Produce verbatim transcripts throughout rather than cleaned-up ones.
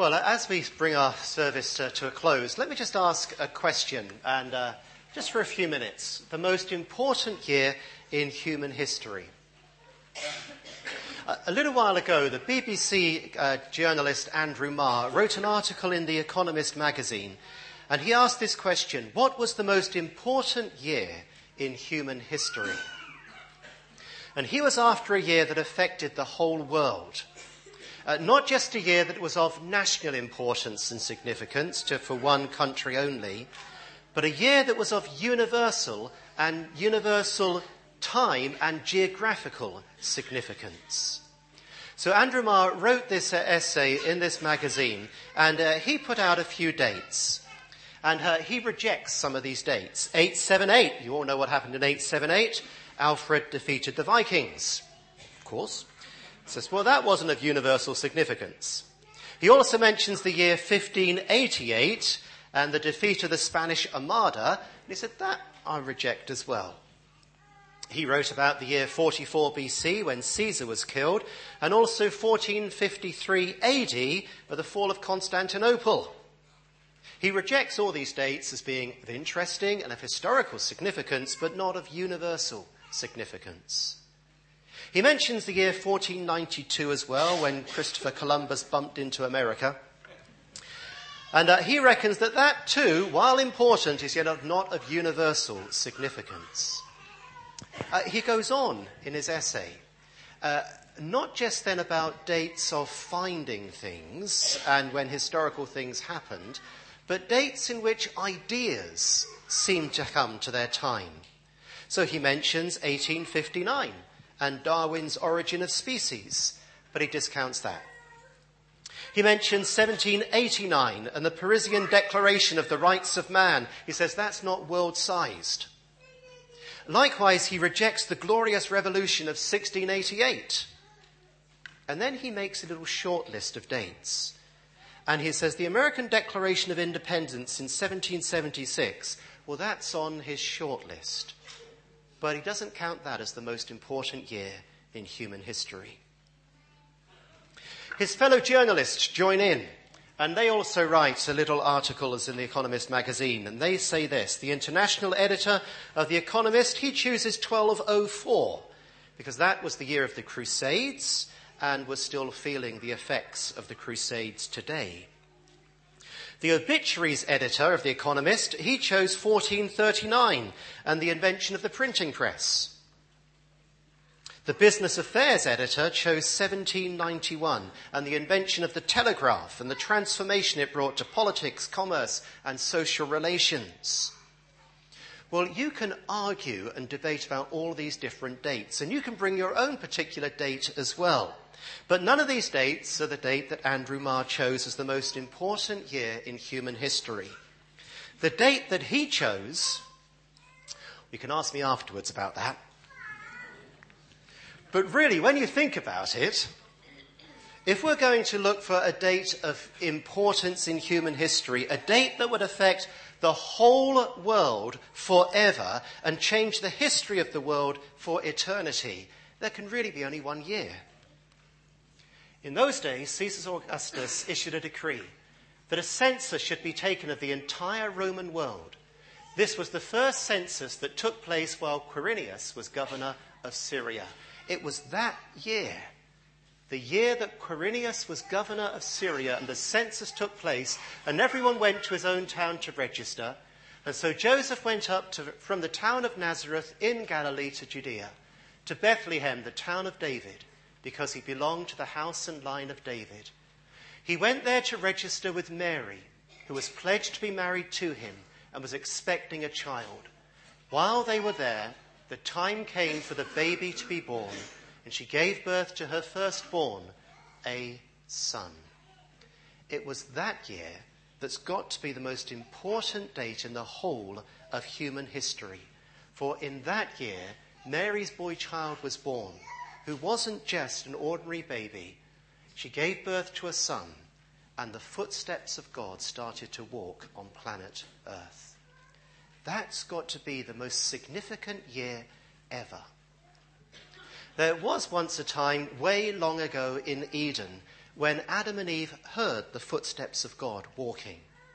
Well, uh, as we bring our service uh, to a close, let me just ask a question, and uh, just for a few minutes, the most important year in human history. Uh, a little while ago, the B B C uh, journalist Andrew Marr wrote an article in The Economist magazine, and he asked this question: what was the most important year in human history? And he was after a year that affected the whole world. Uh, not just a year that was of national importance and significance to, for one country only, but a year that was of universal and universal time and geographical significance. So Andrew Marr wrote this uh, essay in this magazine, and uh, he put out a few dates. And uh, he rejects some of these dates. eight seventy-eight, you all know what happened in eight seventy-eight. Alfred defeated the Vikings, of course. Says, well, that wasn't of universal significance. He also mentions the year fifteen eighty-eight and the defeat of the Spanish Armada, and he said, that I reject as well. He wrote about the year forty-four B C when Caesar was killed, and also fourteen fifty-three A D with the fall of Constantinople. He rejects all these dates as being of interesting and of historical significance, but not of universal significance. He mentions the year fourteen ninety-two as well, when Christopher Columbus bumped into America. And uh, he reckons that that too, while important, is yet not of universal significance. Uh, he goes on in his essay, uh, not just then about dates of finding things and when historical things happened, but dates in which ideas seem to come to their time. So he mentions eighteen fifty-nine. And Darwin's Origin of Species, but he discounts that. He mentions seventeen eighty-nine and the Parisian Declaration of the Rights of Man. He says that's not world-sized. Likewise, he rejects the Glorious Revolution of sixteen eighty-eight. And then he makes a little short list of dates. And he says the American Declaration of Independence in seventeen seventy-six, well, that's on his short list. But he doesn't count that as the most important year in human history. His fellow journalists join in, and they also write a little article as in The Economist magazine, and they say this: the international editor of The Economist, he chooses twelve oh four, because that was the year of the Crusades, and we're still feeling the effects of the Crusades today. The obituaries editor of The Economist, he chose fourteen thirty-nine and the invention of the printing press. The business affairs editor chose seventeen ninety-one and the invention of the telegraph and the transformation it brought to politics, commerce, and social relations. Well, you can argue and debate about all these different dates, and you can bring your own particular date as well. But none of these dates are the date that Andrew Marr chose as the most important year in human history. The date that he chose, you can ask me afterwards about that. But really, when you think about it, if we're going to look for a date of importance in human history, a date that would affect the whole world forever and change the history of the world for eternity, there can really be only one year. In those days, Caesar Augustus issued a decree that a census should be taken of the entire Roman world. This was the first census that took place while Quirinius was governor of Syria. It was that year, the year that Quirinius was governor of Syria, and the census took place, and everyone went to his own town to register. And so Joseph went up to, from the town of Nazareth in Galilee to Judea, to Bethlehem, the town of David, because he belonged to the house and line of David. He went there to register with Mary, who was pledged to be married to him and was expecting a child. While they were there, the time came for the baby to be born, and she gave birth to her firstborn, a son. It was that year that's got to be the most important date in the whole of human history. For in that year, Mary's boy child was born, who wasn't just an ordinary baby. She gave birth to a son, and the footsteps of God started to walk on planet Earth. That's got to be the most significant year ever. There was once a time, way long ago in Eden, when Adam and Eve heard the footsteps of God walking.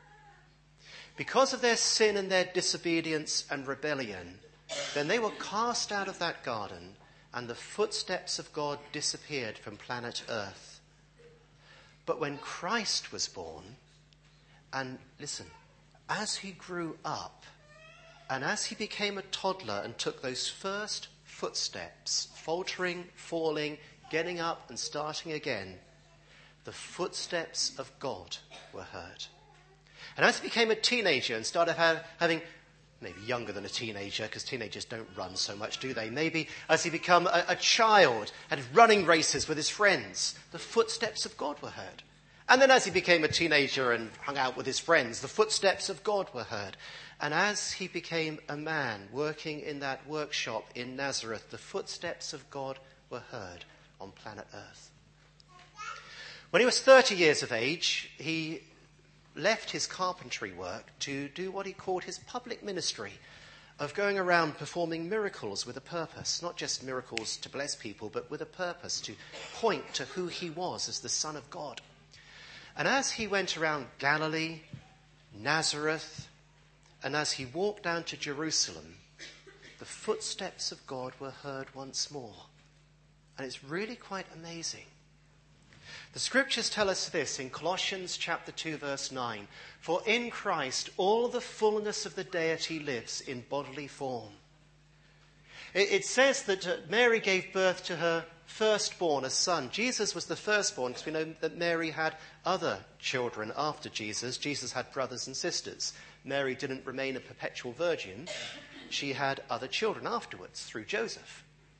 Because of their sin and their disobedience and rebellion, then they were cast out of that garden, and the footsteps of God disappeared from planet Earth. But when Christ was born, and listen, as he grew up, and as he became a toddler and took those first footsteps, faltering, falling, getting up and starting again, the footsteps of God were heard. And as he became a teenager and started ha- having, maybe younger than a teenager, because teenagers don't run so much, do they? Maybe as he became a, a child and running races with his friends, the footsteps of God were heard. And then as he became a teenager and hung out with his friends, the footsteps of God were heard. And as he became a man working in that workshop in Nazareth, the footsteps of God were heard on planet Earth. When he was thirty years of age, he left his carpentry work to do what he called his public ministry of going around performing miracles with a purpose, not just miracles to bless people, but with a purpose to point to who he was as the Son of God. And as he went around Galilee, Nazareth, and as he walked down to Jerusalem, the footsteps of God were heard once more. And it's really quite amazing. The scriptures tell us this in Colossians chapter two, verse nine. For in Christ all the fullness of the deity lives in bodily form. It, it says that uh, Mary gave birth to her firstborn, a son. Jesus was the firstborn, because we know that Mary had other children after Jesus. Jesus had brothers and sisters. Mary didn't remain a perpetual virgin. She had other children afterwards through Joseph.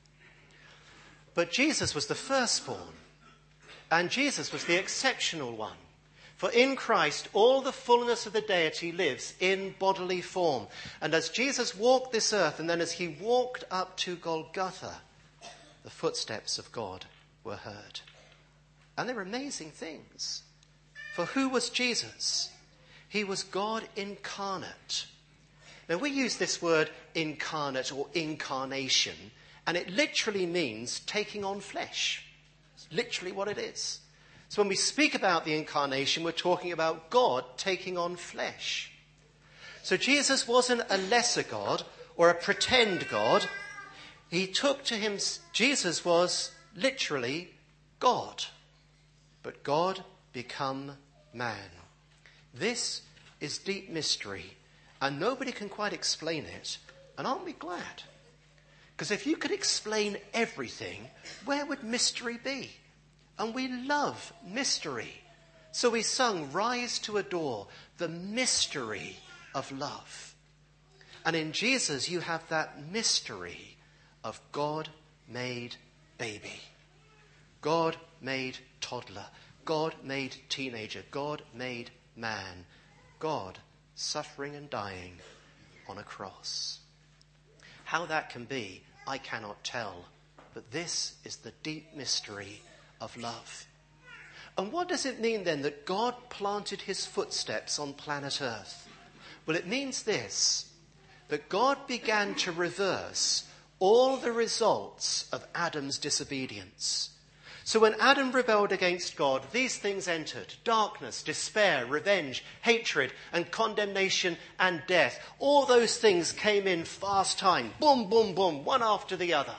But Jesus was the firstborn. And Jesus was the exceptional one. For in Christ, all the fullness of the deity lives in bodily form. And as Jesus walked this earth, and then as he walked up to Golgotha, the footsteps of God were heard. And they were amazing things. For who was Jesus? He was God incarnate. Now we use this word incarnate or incarnation, and it literally means taking on flesh. Literally what it is. So when we speak about the incarnation, we're talking about God taking on flesh. So Jesus wasn't a lesser God or a pretend God. He took to him, Jesus was literally God. But God become man. This is deep mystery, and nobody can quite explain it. And aren't we glad? Because if you could explain everything, where would mystery be? And we love mystery. So we sung, Rise to Adore, the mystery of love. And in Jesus you have that mystery of God made baby. God made toddler. God made teenager. God made man. God suffering and dying on a cross. How that can be, I cannot tell. But this is the deep mystery of love. And what does it mean then that God planted his footsteps on planet Earth? Well, it means this, that God began to reverse all the results of Adam's disobedience. So when Adam rebelled against God, these things entered: darkness, despair, revenge, hatred, and condemnation and death. All those things came in fast time. Boom, boom, boom, one after the other.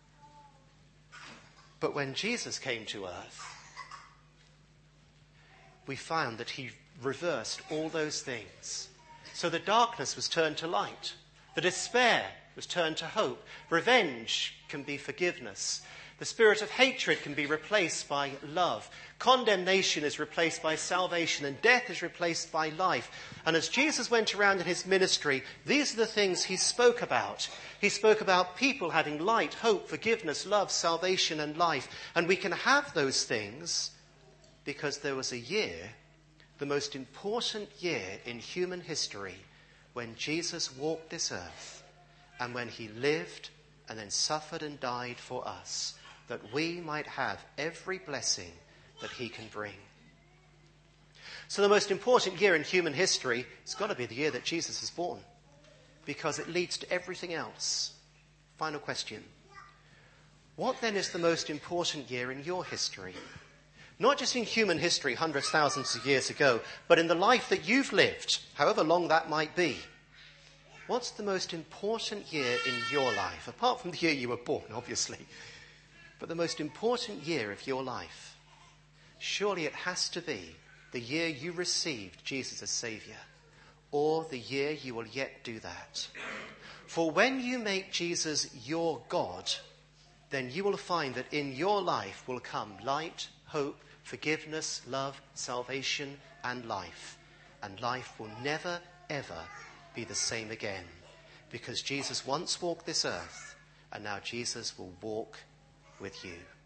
But when Jesus came to earth, we found that he reversed all those things. So the darkness was turned to light. The despair was turned to hope. Revenge can be forgiveness. The spirit of hatred can be replaced by love. Condemnation is replaced by salvation, and death is replaced by life. And as Jesus went around in his ministry, these are the things he spoke about. He spoke about people having light, hope, forgiveness, love, salvation, and life. And we can have those things because there was a year, the most important year in human history, when Jesus walked this earth and when he lived and then suffered and died for us, that we might have every blessing that he can bring. So the most important year in human history has got to be the year that Jesus was born, because it leads to everything else. Final question. What then is the most important year in your history? Not just in human history hundreds, thousands of years ago, but in the life that you've lived, however long that might be. What's the most important year in your life? Apart from the year you were born, obviously. But the most important year of your life. Surely it has to be the year you received Jesus as Saviour, or the year you will yet do that. For when you make Jesus your God, then you will find that in your life will come light, hope, forgiveness, love, salvation, and life. And life will never, ever be the same again. Because Jesus once walked this earth, and now Jesus will walk with you.